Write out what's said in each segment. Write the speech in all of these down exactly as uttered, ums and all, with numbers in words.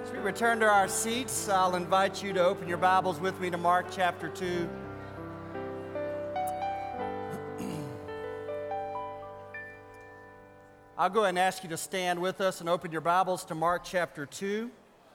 As we return to our seats, I'll invite you to open your Bibles with me to Mark chapter two. I'll go ahead and ask you to stand with us and open your Bibles to Mark chapter two.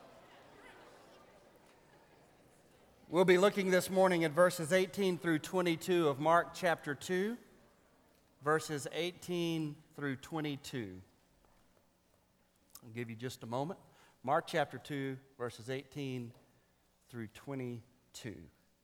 We'll be looking this morning at verses eighteen through twenty-two of Mark chapter two, verses eighteen through twenty-two. I'll give you just a moment. Mark chapter two, verses eighteen through twenty-two.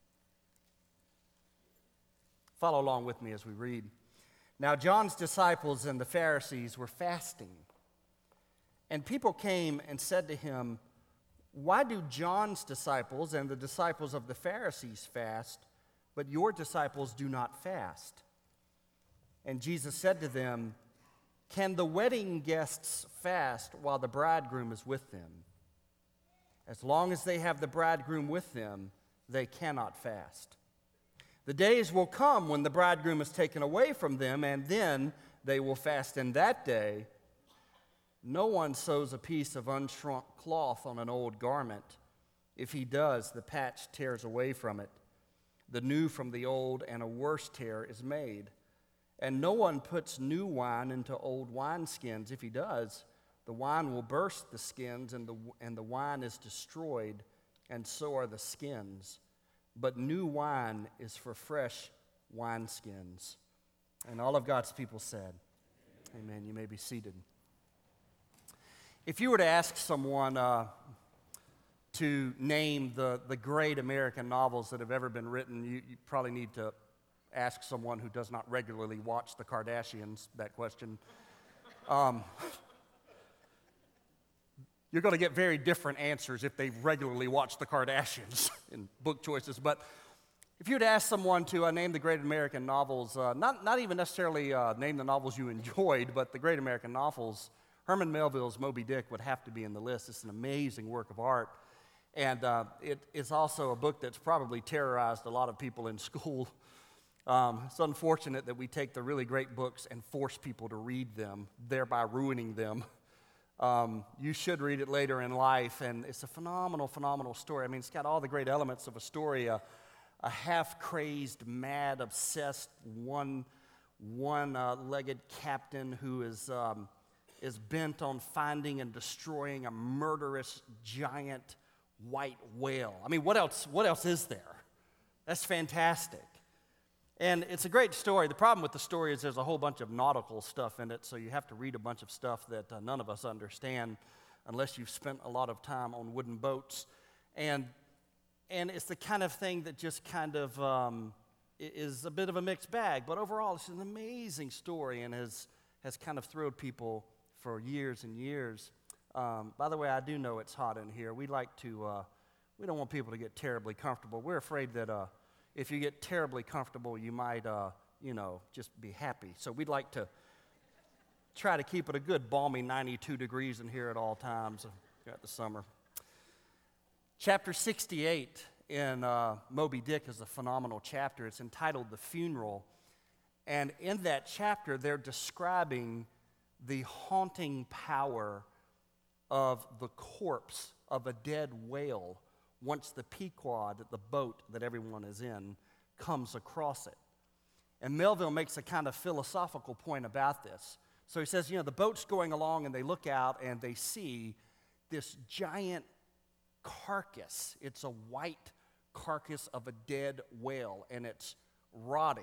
Follow along with me as we read. Now John's disciples and the Pharisees were fasting, and people came and said to him, "Why do John's disciples and the disciples of the Pharisees fast, but your disciples do not fast?" And Jesus said to them, "Can the wedding guests fast while the bridegroom is with them? As long as they have the bridegroom with them, they cannot fast. The days will come when the bridegroom is taken away from them, and then they will fast. In that day, no one sews a piece of unshrunk cloth on an old garment. If he does, the patch tears away from it. The new from the old, and a worse tear is made. And no one puts new wine into old wineskins. If he does, the wine will burst the skins, and the, and the wine is destroyed, and so are the skins. But new wine is for fresh wineskins." And all of God's people said, Amen. You may be seated. If you were to ask someone uh, to name the, the great American novels that have ever been written, you, you probably need to ask someone who does not regularly watch the Kardashians that question. Um, you're going to get very different answers if they regularly watch the Kardashians in book choices. But if you were to ask someone to uh, name the great American novels, uh, not, not even necessarily uh, name the novels you enjoyed, but the great American novels, Herman Melville's Moby Dick would have to be in the list. It's an amazing work of art. And uh, it, it's also a book that's probably terrorized a lot of people in school. Um, it's unfortunate that we take the really great books and force people to read them, thereby ruining them. Um, you should read it later in life, and it's a phenomenal, phenomenal story. I mean, it's got all the great elements of a story, a, a half-crazed, mad, obsessed, one, one-legged captain who is, um, is bent on finding and destroying a murderous, giant white whale. I mean, what else, what else is there? That's fantastic. And it's a great story. The problem with the story is there's a whole bunch of nautical stuff in it, so you have to read a bunch of stuff that uh, none of us understand unless you've spent a lot of time on wooden boats. And and it's the kind of thing that just kind of um, is a bit of a mixed bag. But overall, it's an amazing story and has, has kind of thrilled people for years and years. Um, by the way, I do know it's hot in here. We like to, uh, we don't want people to get terribly comfortable. We're afraid that uh, if you get terribly comfortable, you might, uh, you know, just be happy. So we'd like to try to keep it a good balmy ninety-two degrees in here at all times throughout the summer. Chapter sixty-eight in uh, Moby Dick is a phenomenal chapter. It's entitled The Funeral. And in that chapter, they're describing the haunting power of the corpse of a dead whale once the Pequod, the boat that everyone is in, comes across it. And Melville makes a kind of philosophical point about this. So he says, you know, the boat's going along and they look out and they see this giant carcass. It's a white carcass of a dead whale, and it's rotting.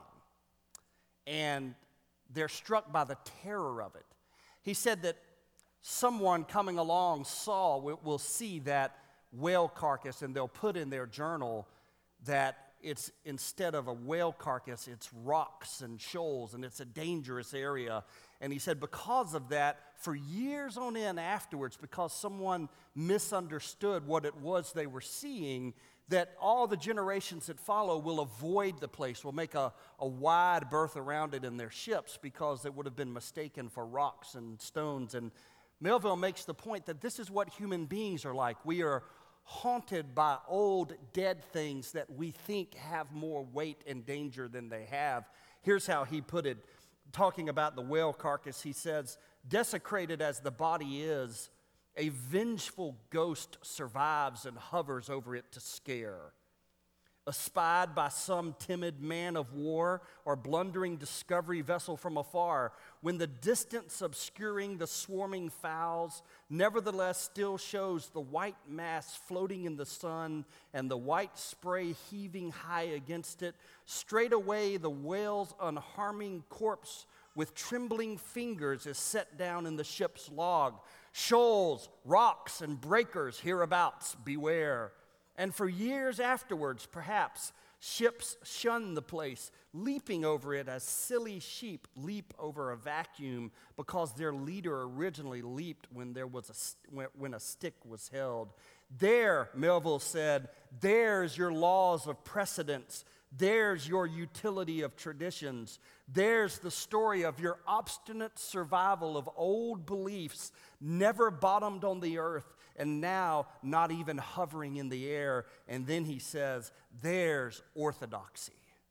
And they're struck by the terror of it. He said that someone coming along saw, will, will see that whale carcass, and they'll put in their journal that it's, instead of a whale carcass, it's rocks and shoals, and it's a dangerous area. And he said because of that, for years on end afterwards, because someone misunderstood what it was they were seeing, that all the generations that follow will avoid the place, will make a, a wide berth around it in their ships because it would have been mistaken for rocks and stones. And Melville makes the point that this is what human beings are like. We are haunted by old dead things that we think have more weight and danger than they have. Here's how he put it, talking about the whale carcass. He says, desecrated as the body is, A vengeful ghost survives and hovers over it to scare. Espied by some timid man of war or blundering discovery vessel from afar, when the distance obscuring the swarming fowls nevertheless still shows the white mass floating in the sun and the white spray heaving high against it, straightway the whale's unharming corpse with trembling fingers is set down in the ship's log. Shoals, rocks, and breakers hereabouts, beware. And for years afterwards, perhaps, ships shun the place, leaping over it as silly sheep leap over a vacuum because their leader originally leaped when there was a, when a stick was held. There, Melville said, there's your laws of precedence. There's your utility of traditions. There's the story of your obstinate survival of old beliefs never bottomed on the earth and now not even hovering in the air. And then he says, there's orthodoxy.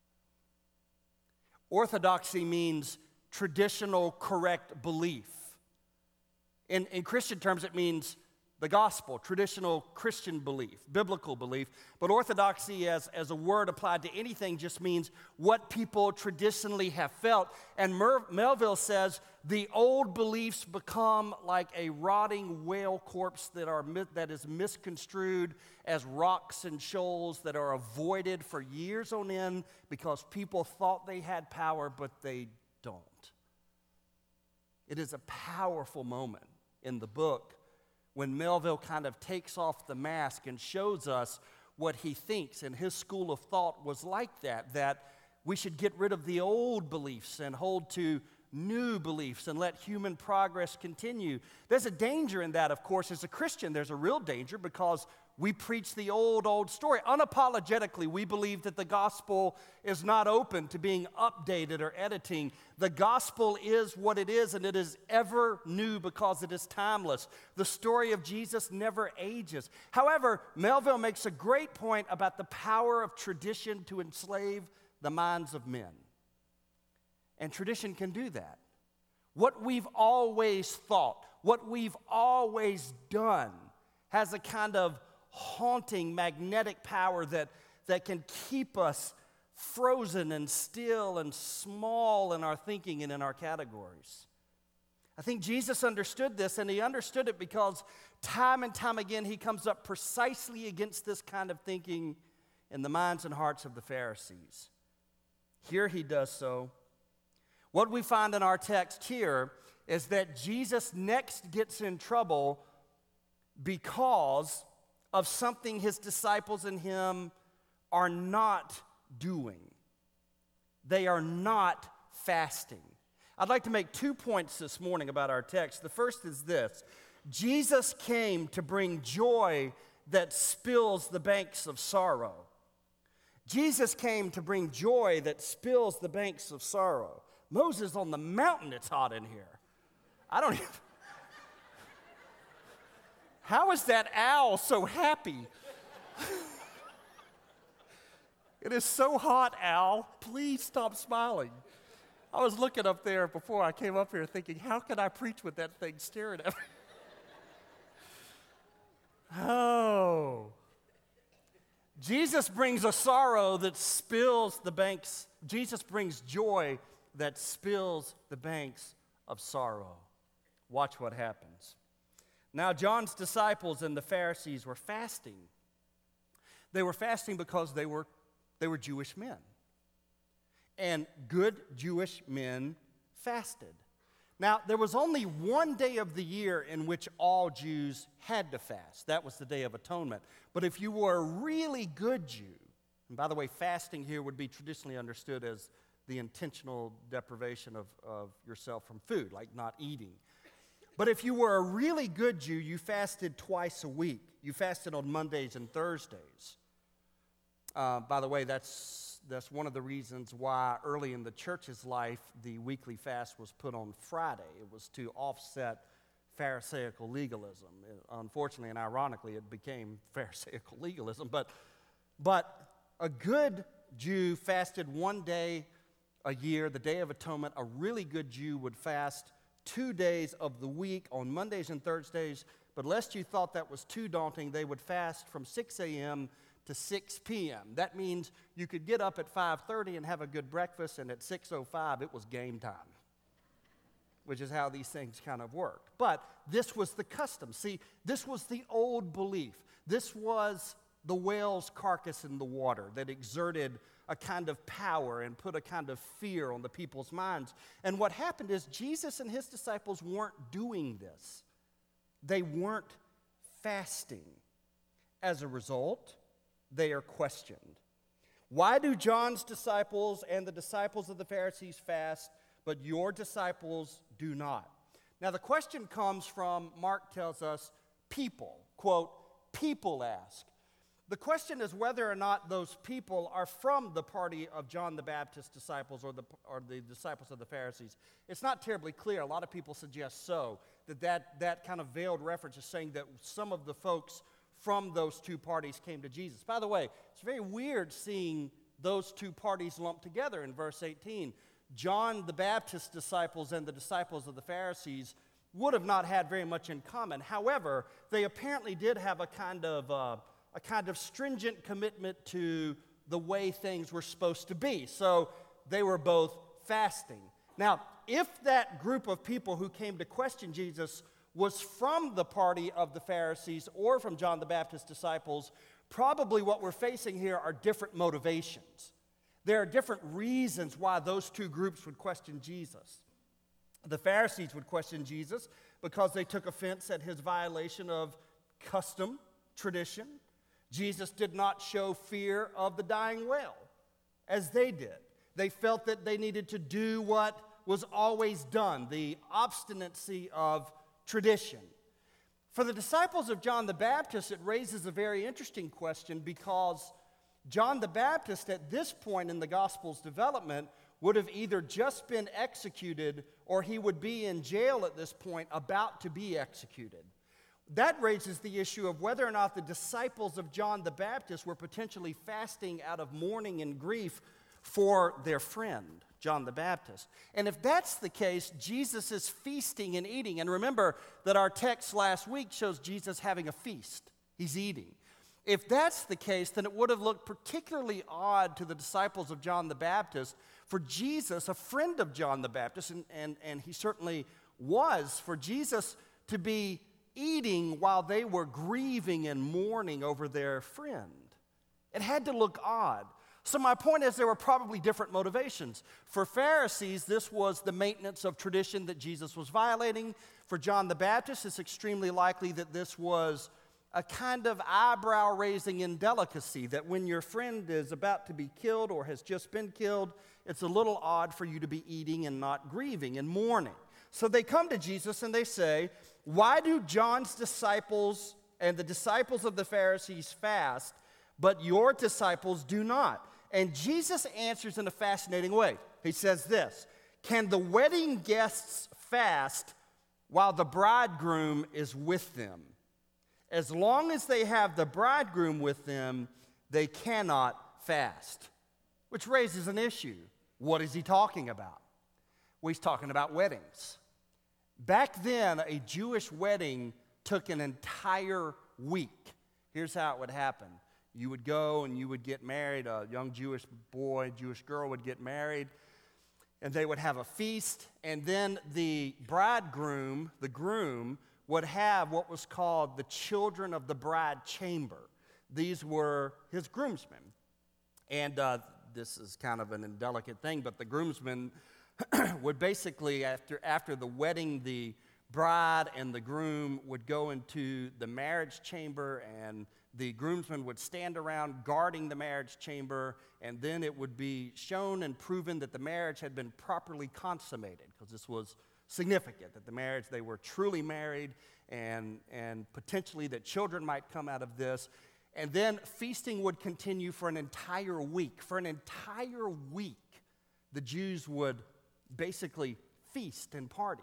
Orthodoxy means traditional correct belief. In, in Christian terms, it means the gospel, traditional Christian belief, biblical belief. But orthodoxy as, as a word applied to anything just means what people traditionally have felt. And Mer- Melville says the old beliefs become like a rotting whale corpse that, are, that is misconstrued as rocks and shoals that are avoided for years on end because people thought they had power, but they don't. It is a powerful moment in the book when Melville kind of takes off the mask and shows us what he thinks, and his school of thought was like that, that we should get rid of the old beliefs and hold to new beliefs and let human progress continue. There's a danger in that, of course. As a Christian, there's a real danger because we preach the old, old story. Unapologetically, we believe that the gospel is not open to being updated or editing. The gospel is what it is, and it is ever new because it is timeless. The story of Jesus never ages. However, Melville makes a great point about the power of tradition to enslave the minds of men. And tradition can do that. What we've always thought, what we've always done, has a kind of haunting, magnetic power that, that can keep us frozen and still and small in our thinking and in our categories. I think Jesus understood this, and he understood it because time and time again he comes up precisely against this kind of thinking in the minds and hearts of the Pharisees. Here he does so. What we find in our text here is that Jesus next gets in trouble because of something his disciples and him are not doing. They are not fasting. I'd like to make two points this morning about our text. The first is this: Jesus came to bring joy that spills the banks of sorrow. Jesus came to bring joy that spills the banks of sorrow. Moses on the mountain, it's hot in here. I don't even... How is that owl so happy? It is so hot, Al. Please stop smiling. I was looking up there before I came up here thinking, how can I preach with that thing staring at me? Oh. Jesus brings a sorrow that spills the banks. Jesus brings joy that spills the banks of sorrow. Watch what happens. Now, John's disciples and the Pharisees were fasting. They were fasting because they were, they were Jewish men. And good Jewish men fasted. Now, there was only one day of the year in which all Jews had to fast. That was the Day of Atonement. But if you were a really good Jew, and by the way, fasting here would be traditionally understood as the intentional deprivation of, of yourself from food, like not eating. But if you were a really good Jew, you fasted twice a week. You fasted on Mondays and Thursdays. Uh, by the way, that's, that's one of the reasons why early in the church's life, the weekly fast was put on Friday. It was to offset Pharisaical legalism. It, unfortunately and ironically, it became Pharisaical legalism. But, but a good Jew fasted one day a year, the Day of Atonement. A really good Jew would fast two days of the week on Mondays and Thursdays, But lest you thought that was too daunting, they would fast from six a.m. to six p.m. That means you could get up at five thirty and have a good breakfast, and at six oh five it was game time, which is how these things kind of worked. But this was the custom. See, this was the old belief. This was the whale's carcass in the water that exerted a kind of power and put a kind of fear on the people's minds. And what happened is Jesus and his disciples weren't doing this. They weren't fasting. As a result, they are questioned. Why do John's disciples and the disciples of the Pharisees fast, but your disciples do not? Now, the question comes from, Mark tells us, people. Quote, people ask. The question is whether or not those people are from the party of John the Baptist's disciples or the, or the disciples of the Pharisees. It's not terribly clear. A lot of people suggest so, that, that that kind of veiled reference is saying that some of the folks from those two parties came to Jesus. By the way, it's very weird seeing those two parties lumped together in verse eighteen. John the Baptist's disciples and the disciples of the Pharisees would have not had very much in common. However, they apparently did have a kind of uh, a kind of stringent commitment to the way things were supposed to be. So they were both fasting. Now, if that group of people who came to question Jesus was from the party of the Pharisees or from John the Baptist's disciples, probably what we're facing here are different motivations. There are different reasons why those two groups would question Jesus. The Pharisees would question Jesus because they took offense at his violation of custom, tradition. Jesus did not show fear of the dying whale, as they did. They felt that they needed to do what was always done, the obstinacy of tradition. For the disciples of John the Baptist, it raises a very interesting question because John the Baptist, at this point in the gospel's development, would have either just been executed or he would be in jail at this point, about to be executed. That raises the issue of whether or not the disciples of John the Baptist were potentially fasting out of mourning and grief for their friend, John the Baptist. And if that's the case, Jesus is feasting and eating. And remember that our text last week shows Jesus having a feast. He's eating. If that's the case, then it would have looked particularly odd to the disciples of John the Baptist for Jesus, a friend of John the Baptist, and, and, and he certainly was, for Jesus to be eating while they were grieving and mourning over their friend. It had to look odd. So my point is there were probably different motivations. For Pharisees, this was the maintenance of tradition that Jesus was violating. For John the Baptist, it's extremely likely that this was a kind of eyebrow-raising indelicacy, that when your friend is about to be killed or has just been killed, it's a little odd for you to be eating and not grieving and mourning. So they come to Jesus and they say, why do John's disciples and the disciples of the Pharisees fast, but your disciples do not? And Jesus answers in a fascinating way. He says this, can the wedding guests fast while the bridegroom is with them? As long as they have the bridegroom with them, they cannot fast. Which raises an issue. What is he talking about? Well, he's talking about weddings. Back then, a Jewish wedding took an entire week. Here's how it would happen. You would go and you would get married. A young Jewish boy, Jewish girl would get married, and they would have a feast. And then the bridegroom, the groom, would have what was called the children of the bride chamber. These were his groomsmen. And uh, this is kind of an indelicate thing, but the groomsmen would basically, after, after the wedding, the bride and the groom would go into the marriage chamber, and the groomsmen would stand around guarding the marriage chamber, and then it would be shown and proven that the marriage had been properly consummated, because this was significant, that the marriage, they were truly married, and, and potentially that children might come out of this. And then feasting would continue for an entire week. For an entire week, the Jews would basically feast and party.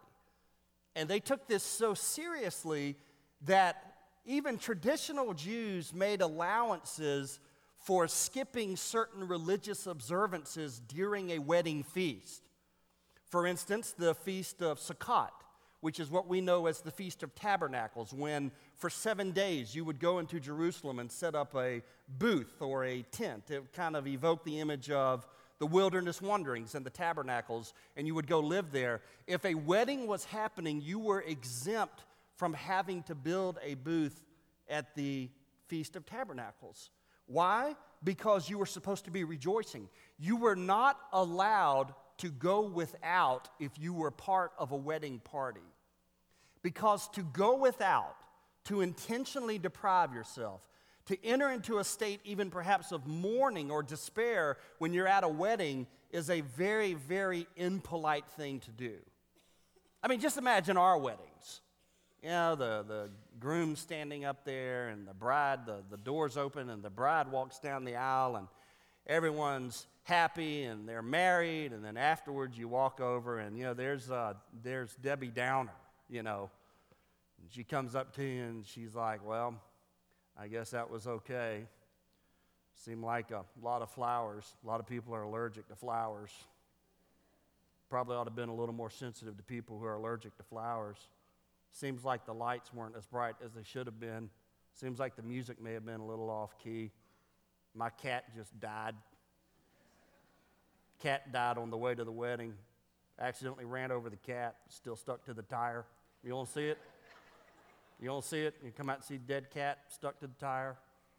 And they took this so seriously that even traditional Jews made allowances for skipping certain religious observances during a wedding feast. For instance, the feast of Sukkot which is what we know as the Feast of Tabernacles, when for seven days you would go into Jerusalem and set up a booth or a tent. It would kind of evoke the image of the wilderness wanderings and the tabernacles, and you would go live there. If a wedding was happening, you were exempt from having to build a booth at the Feast of Tabernacles. Why? Because you were supposed to be rejoicing. You were not allowed to go without if you were part of a wedding party. Because to go without, to intentionally deprive yourself, to enter into a state even perhaps of mourning or despair when you're at a wedding is a very, very impolite thing to do. I mean, just imagine our weddings. You know, the, the groom standing up there and the bride, the, the doors open and the bride walks down the aisle and everyone's happy and they're married, and then afterwards you walk over and, you know, there's, uh, there's Debbie Downer, you know. And she comes up to you and she's like, well, I guess that was okay. Seemed like a lot of flowers. A lot of people are allergic to flowers. Probably ought to have been a little more sensitive to people who are allergic to flowers. Seems like the lights weren't as bright as they should have been. Seems like the music may have been a little off key. My cat just died. Cat died on the way to the wedding. Accidentally ran over the cat, still stuck to the tire. You don't see it? You don't see it? You come out and see a dead cat stuck to the tire.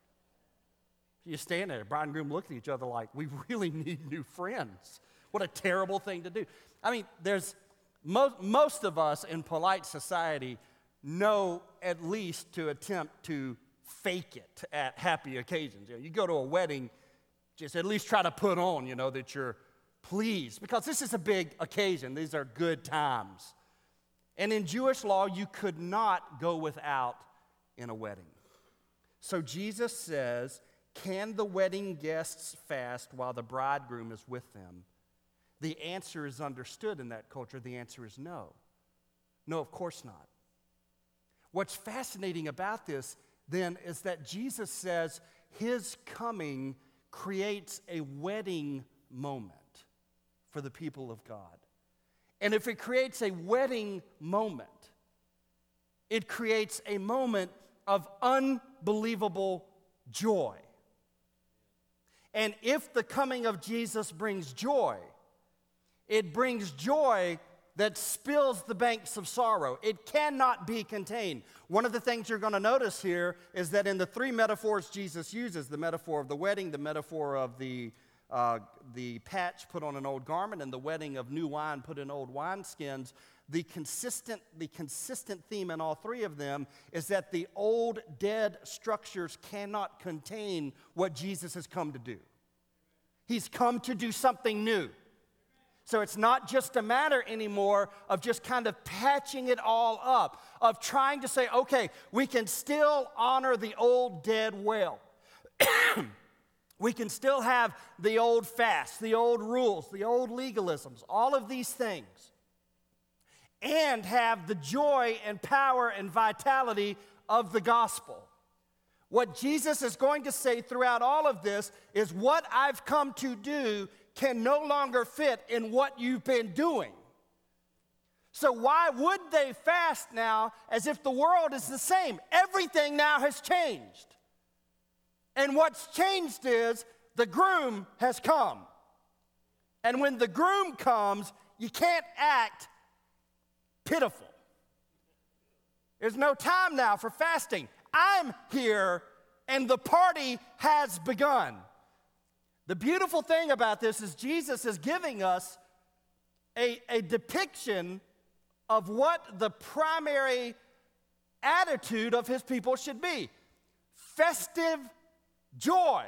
You stand there, bride and groom look at each other like, we really need new friends. What a terrible thing to do. I mean, there's most, most of us in polite society know at least to attempt to fake it at happy occasions. You know, you go to a wedding, just at least try to put on, you know, that you're pleased, because this is a big occasion. These are good times. And in Jewish law, you could not go without in a wedding. So Jesus says, can the wedding guests fast while the bridegroom is with them? The answer is understood in that culture. The answer is no. No, of course not. What's fascinating about this, then, is that Jesus says his coming creates a wedding moment for the people of God. And if it creates a wedding moment, it creates a moment of unbelievable joy. And if the coming of Jesus brings joy, it brings joy that spills the banks of sorrow. It cannot be contained. One of the things you're going to notice here is that in the three metaphors Jesus uses, the metaphor of the wedding, the metaphor of the Uh, the patch put on an old garment, and the wedding of new wine put in old wineskins, the consistent, the consistent theme in all three of them is that the old dead structures cannot contain what Jesus has come to do. He's come to do something new. So it's not just a matter anymore of just kind of patching it all up, of trying to say, okay, we can still honor the old dead well. We can still have the old fasts, the old rules, the old legalisms, all of these things, and have the joy and power and vitality of the gospel. What Jesus is going to say throughout all of this is what I've come to do can no longer fit in what you've been doing. So why would they fast now as if the world is the same? Everything now has changed. And what's changed is the groom has come. And when the groom comes, you can't act pitiful. There's no time now for fasting. I'm here, and the party has begun. The beautiful thing about this is Jesus is giving us a, a depiction of what the primary attitude of his people should be. Festive joy.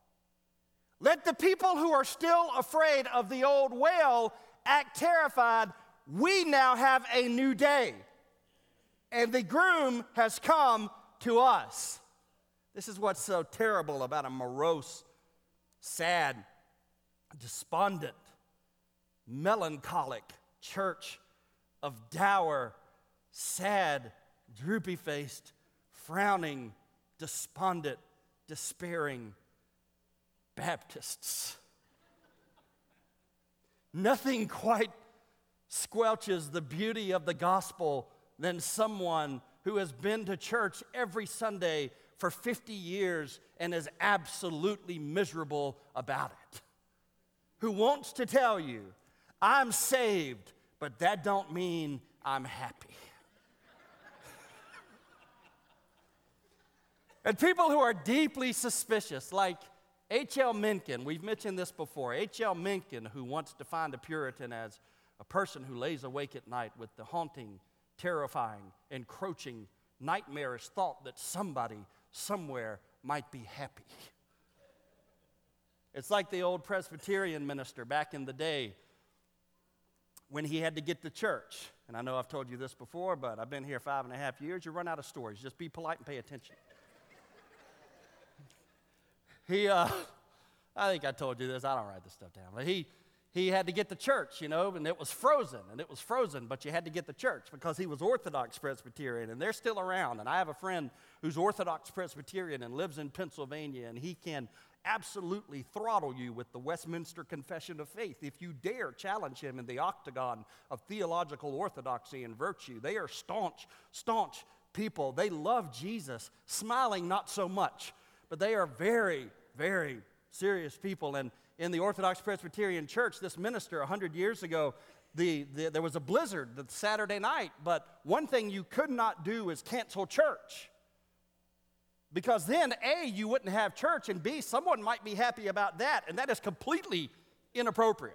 Let the people who are still afraid of the old well act terrified. We now have a new day, and the groom has come to us. This is what's so terrible about a morose, sad, despondent, melancholic church of dour, sad, droopy-faced, frowning, despondent, despairing Baptists. Nothing quite squelches the beauty of the gospel than someone who has been to church every Sunday for fifty years and is absolutely miserable about it. Who wants to tell you, I'm saved, but that don't mean I'm happy. And people who are deeply suspicious, like H L Mencken, we've mentioned this before, H L Mencken, who once defined a Puritan as a person who lays awake at night with the haunting, terrifying, encroaching, nightmarish thought that somebody, somewhere, might be happy. It's like the old Presbyterian minister back in the day when he had to get to church. And I know I've told you this before, but I've been here five and a half years. You run out of stories. Just be polite and pay attention. He, uh, I think I told you this. I don't write this stuff down. But he, he had to get to church, you know, and it was frozen, and it was frozen, but you had to get to church because he was Orthodox Presbyterian, and they're still around. And I have a friend who's Orthodox Presbyterian and lives in Pennsylvania, and he can absolutely throttle you with the Westminster Confession of Faith if you dare challenge him in the octagon of theological orthodoxy and virtue. They are staunch, staunch people. They love Jesus, smiling not so much, but they are very, very serious people. And in the Orthodox Presbyterian Church, this minister one hundred years ago, the, the, there was a blizzard the Saturday night, but one thing you could not do is cancel church. Because then, A, you wouldn't have church, and B, someone might be happy about that, and that is completely inappropriate.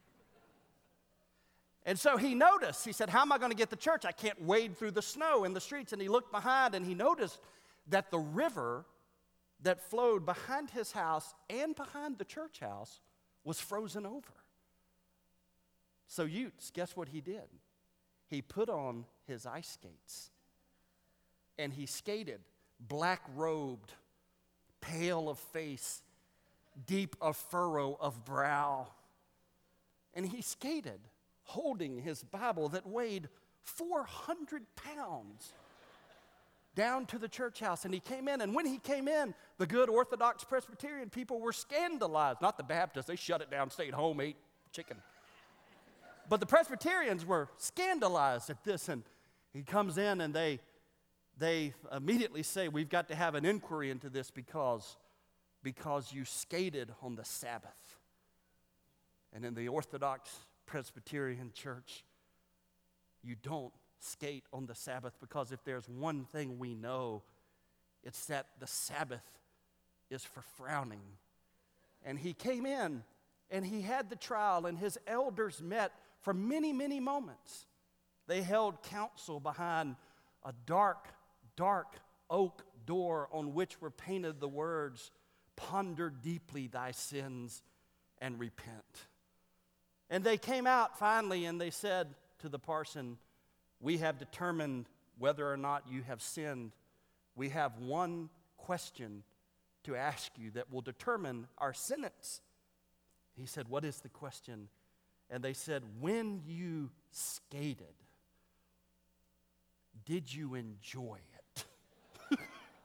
And so he noticed, he said, how am I going to get to church? I can't wade through the snow in the streets. And he looked behind, and he noticed that the river that flowed behind his house and behind the church house was frozen over. So Utes, guess what he did? He put on his ice skates, and he skated, black-robed, pale of face, deep of furrow of brow. And he skated, holding his Bible that weighed four hundred pounds, down to the church house. And he came in, and when he came in, the good Orthodox Presbyterian people were scandalized. Not the Baptists, they shut it down, stayed home, ate chicken. But the Presbyterians were scandalized at this, and he comes in, and they, they immediately say, we've got to have an inquiry into this because, because you skated on the Sabbath. And in the Orthodox Presbyterian Church, you don't skate on the Sabbath, because if there's one thing we know, it's that the Sabbath is for frowning. And he came in, and he had the trial, and his elders met for many, many moments. They held counsel behind a dark, dark oak door on which were painted the words, "Ponder deeply thy sins and repent." And they came out finally, and they said to the parson, we have determined whether or not you have sinned. We have one question to ask you that will determine our sentence. He said, what is the question? And they said, when you skated, did you enjoy it?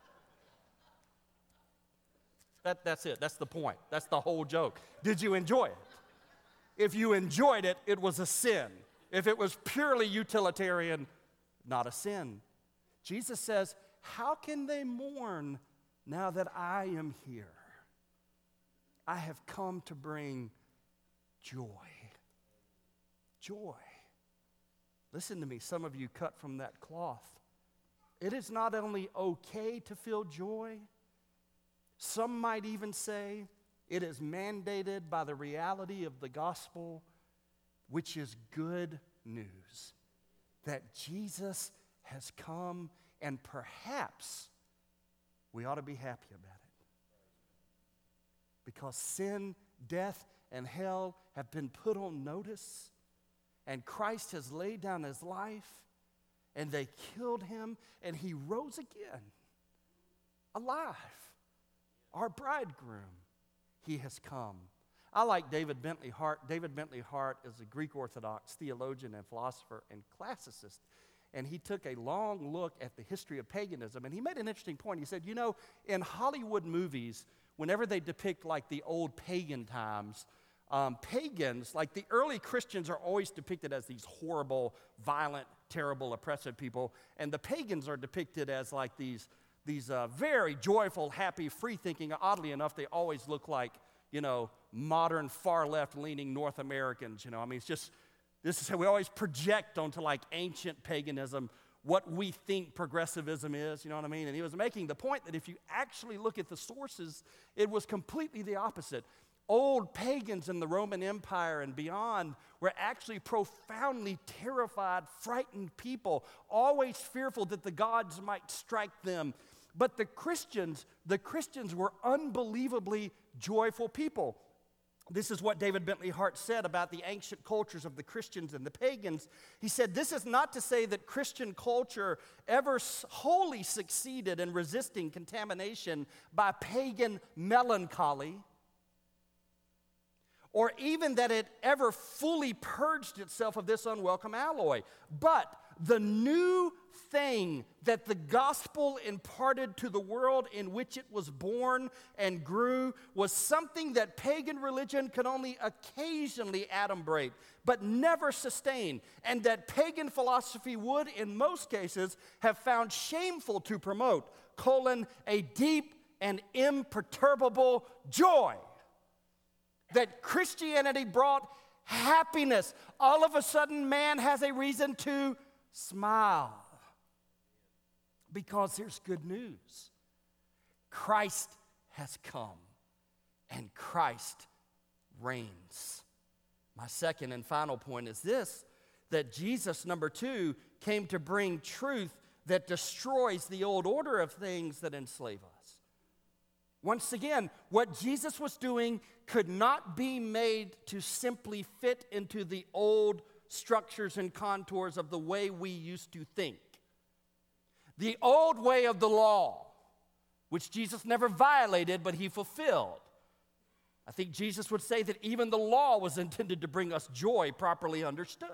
that, that's it. That's the point. That's the whole joke. Did you enjoy it? If you enjoyed it, it was a sin. If it was purely utilitarian, not a sin. Jesus says, how can they mourn now that I am here? I have come to bring joy. Joy. Listen to me, some of you cut from that cloth. It is not only okay to feel joy, some might even say it is mandated by the reality of the gospel, which is good news, that Jesus has come, and perhaps we ought to be happy about it. Because sin, death, and hell have been put on notice, and Christ has laid down his life, and they killed him, and he rose again, alive. Our bridegroom, he has come. I like David Bentley Hart. David Bentley Hart is a Greek Orthodox theologian and philosopher and classicist. And he took a long look at the history of paganism, and he made an interesting point. He said, you know, in Hollywood movies, whenever they depict like the old pagan times, um, pagans, like the early Christians are always depicted as these horrible, violent, terrible, oppressive people, and the pagans are depicted as like these, these uh, very joyful, happy, free-thinking. Oddly enough, they always look like, you know, modern, far-left leaning North Americans, you know. I mean, it's just, this is how we always project onto like ancient paganism what we think progressivism is, you know what I mean? And he was making the point that if you actually look at the sources, it was completely the opposite. Old pagans in the Roman Empire and beyond were actually profoundly terrified, frightened people, always fearful that the gods might strike them. But the Christians, the Christians were unbelievably joyful people. This is what David Bentley Hart said about the ancient cultures of the Christians and the pagans. He said, this is not to say that Christian culture ever wholly succeeded in resisting contamination by pagan melancholy, or even that it ever fully purged itself of this unwelcome alloy. But the new thing that the gospel imparted to the world in which it was born and grew was something that pagan religion could only occasionally adumbrate, but never sustain, and that pagan philosophy would, in most cases, have found shameful to promote, colon, a deep and imperturbable joy. That Christianity brought happiness. All of a sudden, man has a reason to smile. Because there's good news. Christ has come, and Christ reigns. My second and final point is this, that Jesus, number two, came to bring truth that destroys the old order of things that enslave us. Once again, what Jesus was doing could not be made to simply fit into the old structures and contours of the way we used to think. The old way of the law, which Jesus never violated, but he fulfilled. I think Jesus would say that even the law was intended to bring us joy, properly understood.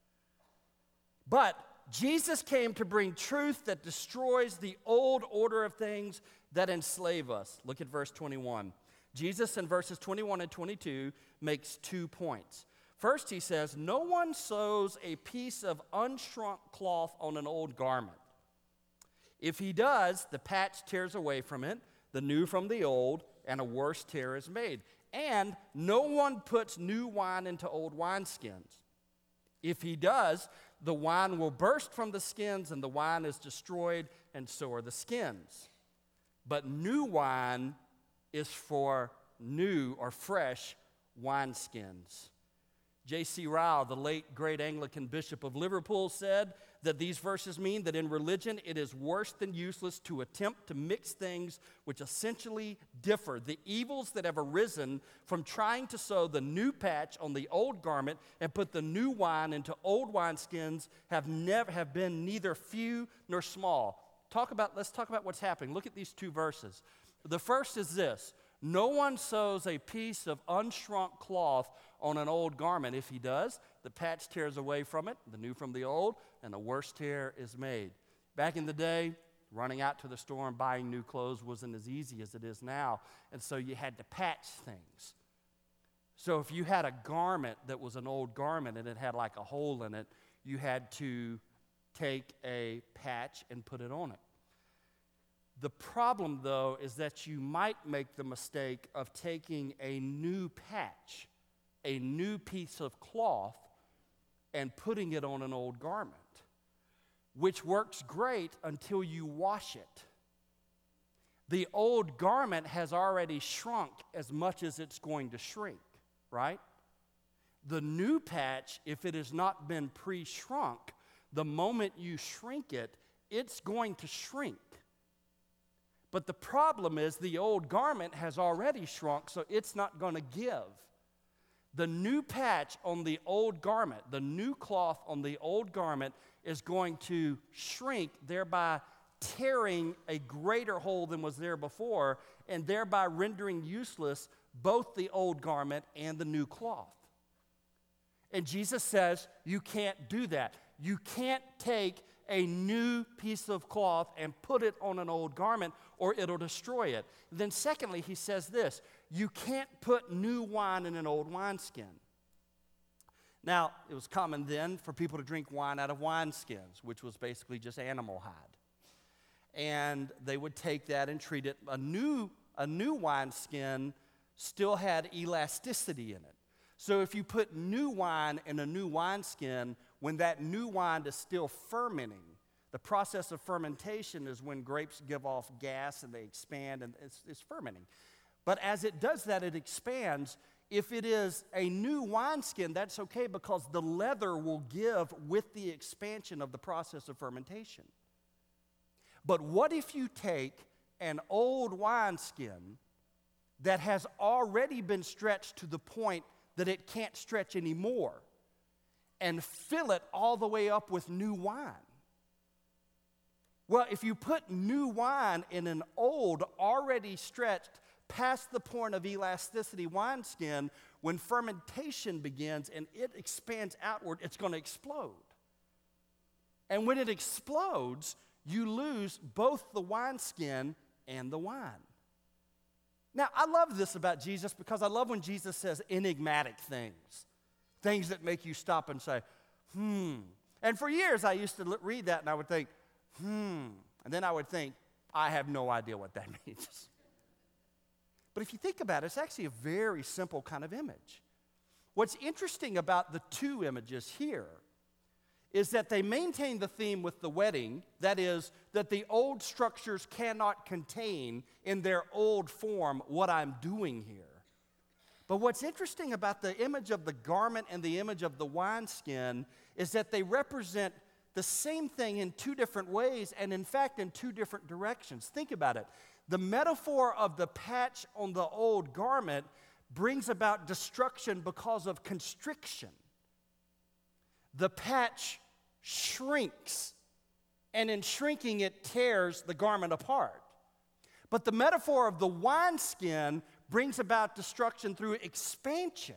But Jesus came to bring truth that destroys the old order of things that enslave us. Look at verse twenty-one. Jesus in verses twenty-one and twenty-two makes two points. First, he says, no one sews a piece of unshrunk cloth on an old garment. If he does, the patch tears away from it, the new from the old, and a worse tear is made. And no one puts new wine into old wineskins. If he does, the wine will burst from the skins, and the wine is destroyed, and so are the skins. But new wine is for new or fresh wineskins. J C Ryle, the late great Anglican bishop of Liverpool, said that these verses mean that in religion it is worse than useless to attempt to mix things which essentially differ. The evils that have arisen from trying to sew the new patch on the old garment and put the new wine into old wineskins have never have been neither few nor small. Talk about, let's talk about what's happening. Look at these two verses. The first is this: no one sews a piece of unshrunk cloth on an old garment. If he does, the patch tears away from it, the new from the old, and a worse tear is made. Back in the day, running out to the store and buying new clothes wasn't as easy as it is now, and so you had to patch things. So if you had a garment that was an old garment and it had like a hole in it, you had to take a patch and put it on it. The problem, though, is that you might make the mistake of taking a new patch, a new piece of cloth, and putting it on an old garment, which works great until you wash it. The old garment has already shrunk as much as it's going to shrink, right? The new patch, if it has not been pre-shrunk, the moment you shrink it, it's going to shrink. But the problem is the old garment has already shrunk, so it's not going to give. The new patch on the old garment, the new cloth on the old garment is going to shrink, thereby tearing a greater hole than was there before, and thereby rendering useless both the old garment and the new cloth. And Jesus says you can't do that. You can't take a new piece of cloth and put it on an old garment, or it'll destroy it. Then secondly, he says this, you can't put new wine in an old wineskin. Now, it was common then for people to drink wine out of wineskins, which was basically just animal hide. And they would take that and treat it. A new, a new wineskin still had elasticity in it. So if you put new wine in a new wineskin, when that new wine is still fermenting, the process of fermentation is when grapes give off gas and they expand, and it's, it's fermenting. But as it does that, it expands. If it is a new wineskin, that's okay because the leather will give with the expansion of the process of fermentation. But what if you take an old wineskin that has already been stretched to the point that it can't stretch anymore and fill it all the way up with new wine? Well, if you put new wine in an old, already stretched, past the point of elasticity wineskin, when fermentation begins and it expands outward, it's going to explode. And when it explodes, you lose both the wineskin and the wine. Now, I love this about Jesus because I love when Jesus says enigmatic things, things that make you stop and say, hmm. And for years, I used to read that and I would think, hmm. And then I would think, I have no idea what that means. But if you think about it, it's actually a very simple kind of image. What's interesting about the two images here is that they maintain the theme with the wedding, that is, that the old structures cannot contain in their old form what I'm doing here. But what's interesting about the image of the garment and the image of the wineskin is that they represent the same thing in two different ways, and in fact in two different directions. Think about it. The metaphor of the patch on the old garment brings about destruction because of constriction. The patch shrinks, and in shrinking it tears the garment apart. But the metaphor of the wineskin brings about destruction through expansion.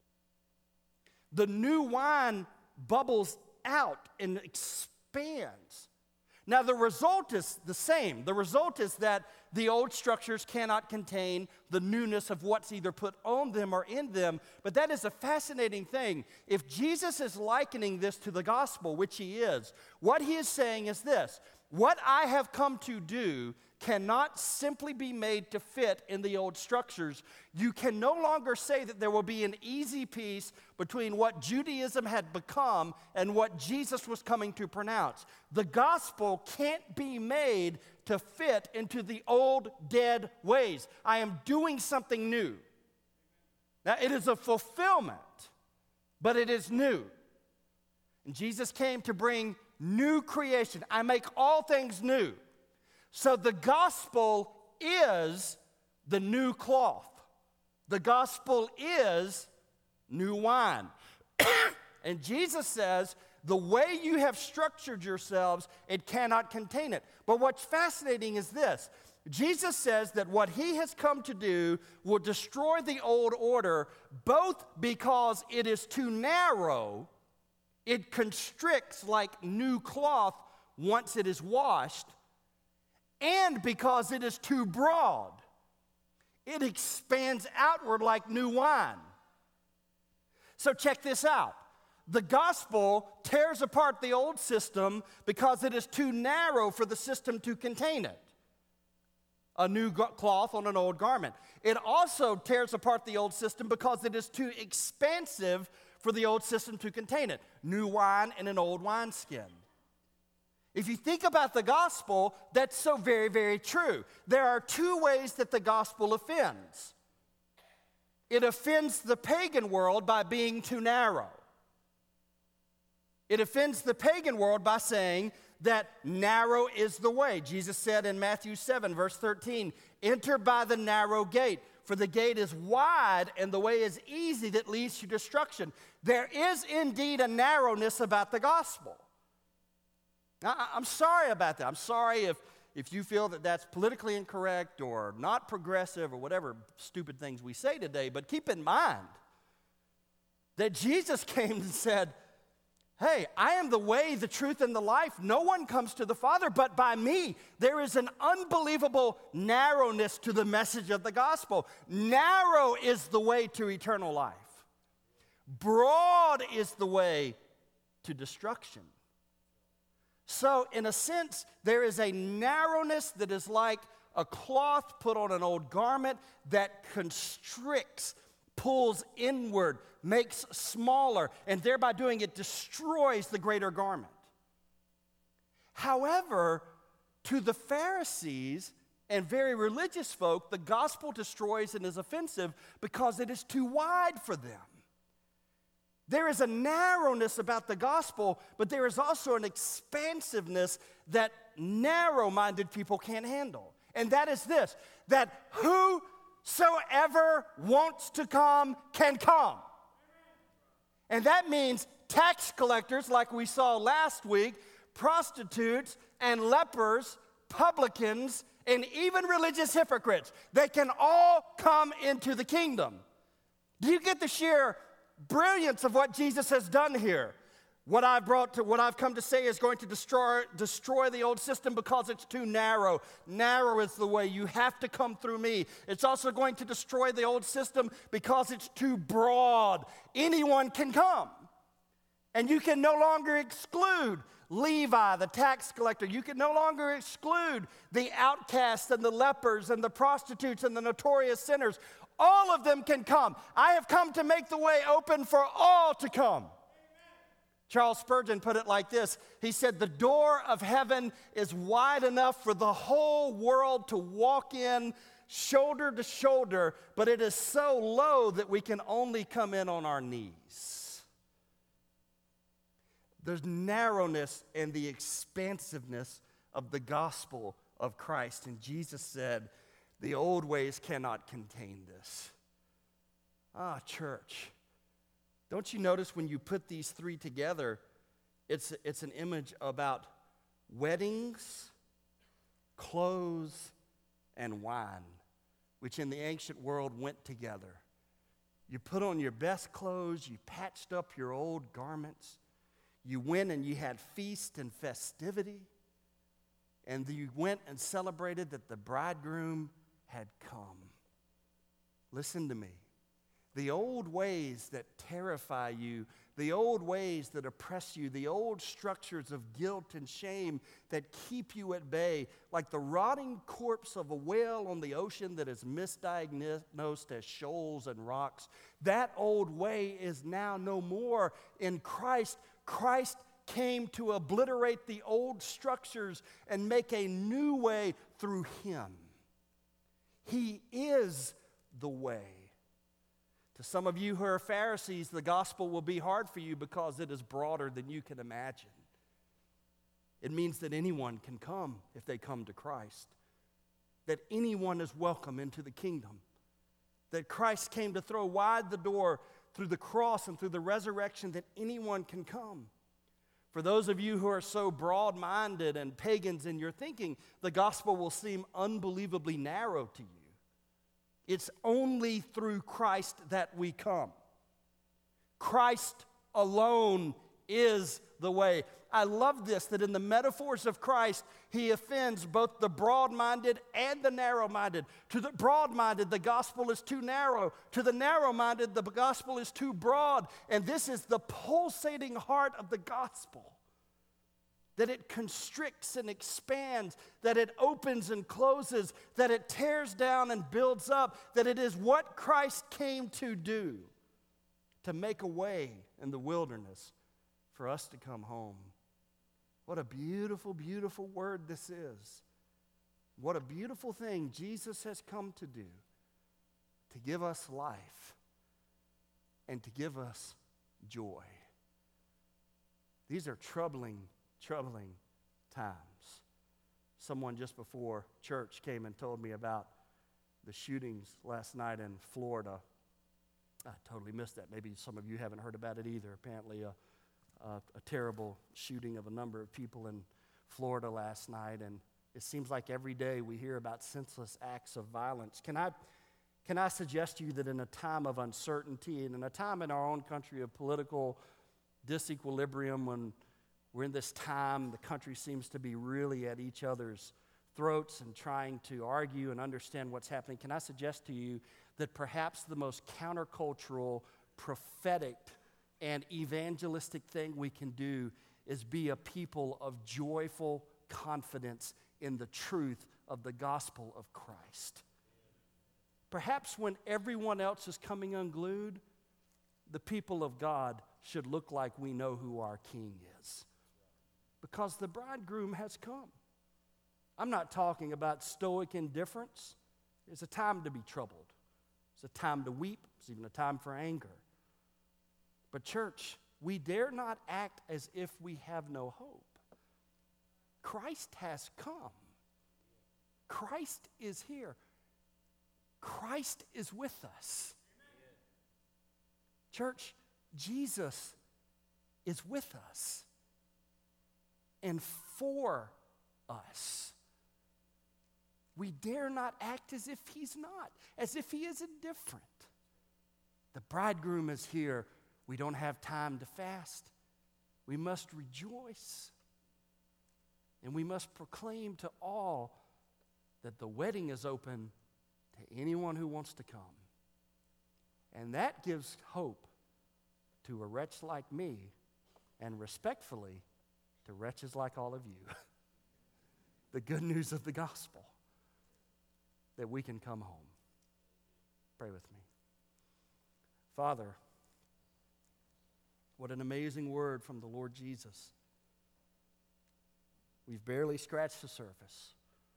The new wine bubbles out and expands. Now, the result is the same. The result is that the old structures cannot contain the newness of what's either put on them or in them. But that is a fascinating thing. If Jesus is likening this to the gospel, which he is, what he is saying is this: what I have come to do cannot simply be made to fit in the old structures. You can no longer say that there will be an easy peace between what Judaism had become and what Jesus was coming to pronounce. The gospel can't be made to fit into the old dead ways. I am doing something new. Now, it is a fulfillment, but it is new. And Jesus came to bring new creation. I make all things new. So the gospel is the new cloth. The gospel is new wine. And Jesus says, the way you have structured yourselves, it cannot contain it. But what's fascinating is this. Jesus says that what he has come to do will destroy the old order, both because it is too narrow, it constricts like new cloth once it is washed, and because it is too broad, it expands outward like new wine. So check this out. The gospel tears apart the old system because it is too narrow for the system to contain it. A new cloth on an old garment. It also tears apart the old system because it is too expansive for the old system to contain it. New wine in an old wineskin. If you think about the gospel, that's so very, very true. There are two ways that the gospel offends. It offends the pagan world by being too narrow. It offends the pagan world by saying that narrow is the way. Jesus said in Matthew seven, verse thirteen, enter by the narrow gate, for the gate is wide and the way is easy that leads to destruction. There is indeed a narrowness about the gospel. Now, I'm sorry about that. I'm sorry if, if you feel that that's politically incorrect or not progressive or whatever stupid things we say today, but keep in mind that Jesus came and said, Hey, I am the way, the truth, and the life. No one comes to the Father but by me. There is an unbelievable narrowness to the message of the gospel. Narrow is the way to eternal life. Broad is the way to destruction. So, in a sense, there is a narrowness that is like a cloth put on an old garment that constricts, pulls inward, makes smaller, and thereby doing it destroys the greater garment. However, to the Pharisees and very religious folk, the gospel destroys and is offensive because it is too wide for them. There is a narrowness about the gospel, but there is also an expansiveness that narrow-minded people can't handle. And that is this, that whosoever wants to come can come. And that means tax collectors, like we saw last week, prostitutes and lepers, publicans, and even religious hypocrites. They can all come into the kingdom. Do you get the sheer brilliance of what Jesus has done here? What I've brought to, what I've come to say is going to destroy, destroy the old system because it's too narrow. Narrow is the way. You have to come through me. It's also going to destroy the old system because it's too broad. Anyone can come. And you can no longer exclude Levi, the tax collector. You can no longer exclude the outcasts and the lepers and the prostitutes and the notorious sinners. All of them can come. I have come to make the way open for all to come. Charles Spurgeon put it like this. He said, the door of heaven is wide enough for the whole world to walk in shoulder to shoulder, but it is so low that we can only come in on our knees. There's narrowness and the expansiveness of the gospel of Christ. And Jesus said, the old ways cannot contain this. Ah, church. Don't you notice when you put these three together, it's, it's an image about weddings, clothes, and wine, which in the ancient world went together. You put on your best clothes, you patched up your old garments, you went and you had feast and festivity, and you went and celebrated that the bridegroom had come. Listen to me. The old ways that terrify you, the old ways that oppress you, the old structures of guilt and shame that keep you at bay, like the rotting corpse of a whale on the ocean that is misdiagnosed as shoals and rocks, that old way is now no more in Christ. Christ came to obliterate the old structures and make a new way through him. He is the way. To some of you who are Pharisees, the gospel will be hard for you because it is broader than you can imagine. It means that anyone can come if they come to Christ, that anyone is welcome into the kingdom, that Christ came to throw wide the door through the cross and through the resurrection that anyone can come. For those of you who are so broad-minded and pagans in your thinking, the gospel will seem unbelievably narrow to you. It's only through Christ that we come. Christ alone is the way. I love this, that in the metaphors of Christ, he offends both the broad-minded and the narrow-minded. To the broad-minded, the gospel is too narrow. To the narrow-minded, the gospel is too broad. And this is the pulsating heart of the gospel. That it constricts and expands, that it opens and closes, that it tears down and builds up, that it is what Christ came to do, to make a way in the wilderness for us to come home. What a beautiful, beautiful word this is. What a beautiful thing Jesus has come to do, to give us life and to give us joy. These are troubling Troubling times. Someone just before church came and told me about the shootings last night in Florida. I totally missed that. Maybe some of you haven't heard about it either. Apparently a, a, a terrible shooting of a number of people in Florida last night, and it seems like every day we hear about senseless acts of violence. Can I, can I suggest to you that in a time of uncertainty and in a time in our own country of political disequilibrium, when we're in this time, the country seems to be really at each other's throats and trying to argue and understand what's happening, can I suggest to you that perhaps the most countercultural, prophetic, and evangelistic thing we can do is be a people of joyful confidence in the truth of the gospel of Christ. Perhaps when everyone else is coming unglued, the people of God should look like we know who our King is. Because the bridegroom has come. I'm not talking about stoic indifference. It's a time to be troubled. It's a time to weep. It's even a time for anger. But church, we dare not act as if we have no hope. Christ has come. Christ is here. Christ is with us. Church, Jesus is with us and for us. We dare not act as if he's not, as if he is indifferent. The bridegroom is here. We don't have time to fast. We must rejoice. And we must proclaim to all that the wedding is open to anyone who wants to come. And that gives hope to a wretch like me, and respectfully to wretches like all of you. The good news of the gospel, that we can come home. Pray with me. Father, what an amazing word from the Lord Jesus. We've barely scratched the surface.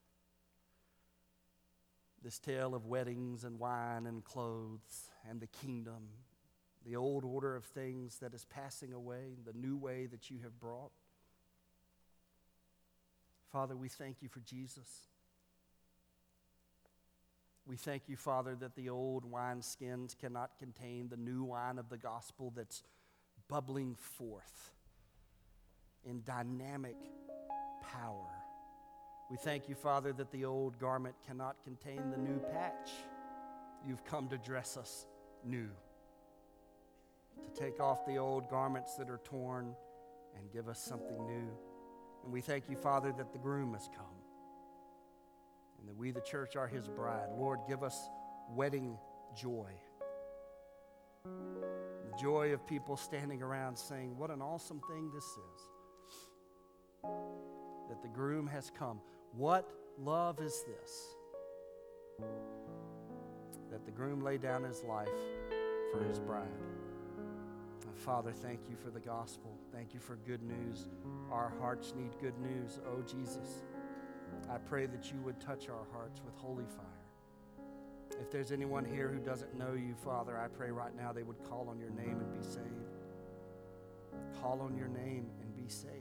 This tale of weddings and wine and clothes and the kingdom, the old order of things that is passing away, the new way that you have brought. Father, we thank you for Jesus. We thank you, Father, that the old wineskins cannot contain the new wine of the gospel that's bubbling forth in dynamic power. We thank you, Father, that the old garment cannot contain the new patch. You've come to dress us new, to take off the old garments that are torn and give us something new. And we thank you, Father, that the groom has come and that we, the church, are his bride. Lord, give us wedding joy. The joy of people standing around saying, what an awesome thing this is, that the groom has come. What love is this? That the groom laid down his life for his bride. And Father, thank you for the gospel. Thank you for good news. Our hearts need good news. Oh, Jesus, I pray that you would touch our hearts with holy fire. If there's anyone here who doesn't know you, Father, I pray right now they would call on your name and be saved. Call on your name and be saved.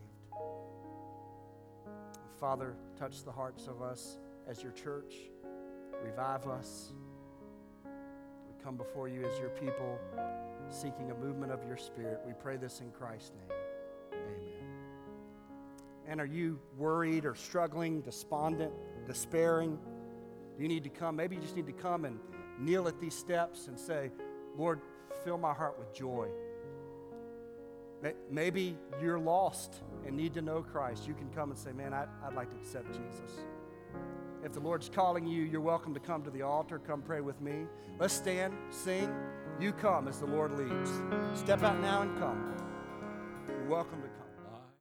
Father, touch the hearts of us as your church. Revive us. We come before you as your people, seeking a movement of your Spirit. We pray this in Christ's name. Amen. And are you worried or struggling, despondent, despairing? Do you need to come? Maybe you just need to come and kneel at these steps and say, Lord, fill my heart with joy. Maybe you're lost and need to know Christ. You can come and say, man, I, I'd like to accept Jesus. If the Lord's calling you, you're welcome to come to the altar. Come pray with me. Let's stand, sing. You come as the Lord leads. Step out now and come. You're welcome to